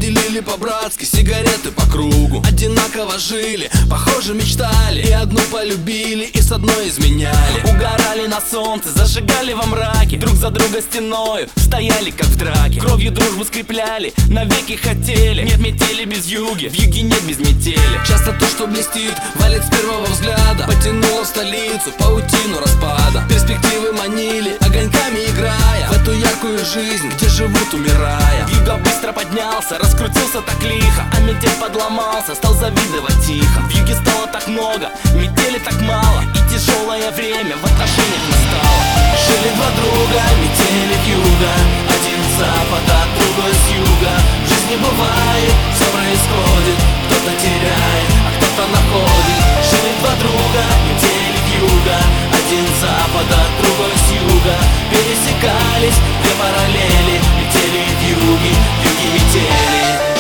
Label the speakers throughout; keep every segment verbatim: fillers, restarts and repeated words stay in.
Speaker 1: делили по-братски сигареты по кругу. Одинаково жили, похоже мечтали, и одну полюбили, и с одной изменяли.
Speaker 2: Угорали на солнце, зажигали во мраке, друг за друга стеною стояли как в драке. Кровью дружбу скрепляли, навеки хотели. Нет метели без юги, в юге нет без метели.
Speaker 1: Часто то, что блестит, валит с первого взгляда. Потянуло в столицу паутину распада. Перспективы манили, огоньками играя в эту яркую жизнь, где живут умирая.
Speaker 2: Вьюга быстро поднялся, раскрутился так лихо, а метель подломался, стал завидовать тихо. В юге стало так много, метели так мало, и тяжелое время в отношениях настало.
Speaker 1: Жили два друга, метели вьюга, один с запада, другой с юга. В жизни бывает, все происходит, кто-то теряет, а кто-то находит. Жили два друга, метели вьюга, один с запада, другой с юга. Пересекались две параллели, метели вьюги, вьюги метели.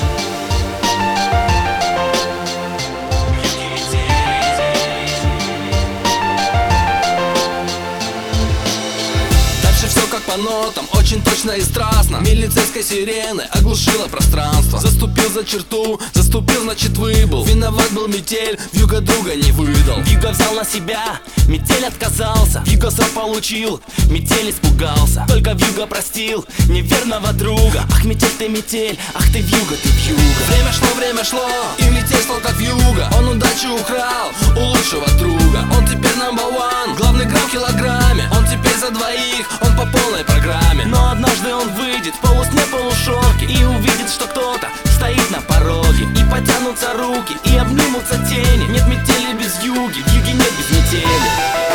Speaker 1: По нотам, очень точно и страстно. Милицейской сирены оглушила пространство. Заступил за черту, заступил, значит выбыл. Виноват был метель, вьюга друга не выдал.
Speaker 2: Вьюга взял на себя, метель отказался. Вьюга срок получил, метель испугался. Только вьюга простил неверного друга. Ах, метель ты метель, ах ты вьюга, ты вьюга.
Speaker 1: Время шло, время шло, и метель стал как вьюга. Он удачу украл у лучшего друга. Он теперь number one, главный грамм в килограмме. Он теперь за двоих, он по полной программе.
Speaker 2: Но однажды он выйдет в полусне полушорке и увидит, что кто-то стоит на пороге. И потянутся руки, и обнимутся тени. Нет метели без вьюги, в юге нет без метели.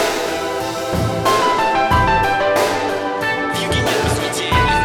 Speaker 2: В юге нет без метели.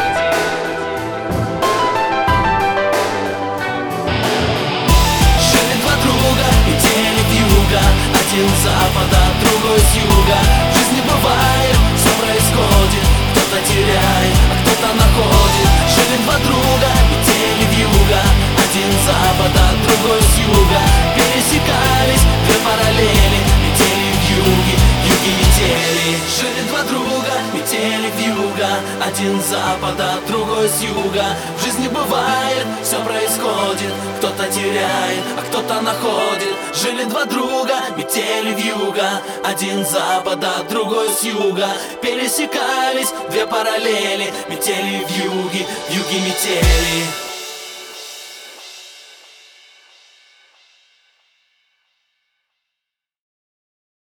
Speaker 1: Жили два друга, метели вьюга, один с запада, другой с юга. В жизни бывает, все происходит, кто-то теряет, а кто-то находит. Жили два друга, метели вьюга, один с запада, другой с юга. Пересекались две параллели, метели вьюги, вьюги метели. Жили два друга, метели вьюга, один с запада, другой с юга. В жизни бывает, все происходит, кто-то теряет, а кто-то находит. Жили два друга, метели вьюга, один с запада, другой с юга. Пересекались две параллели, метели вьюги, вьюги метели.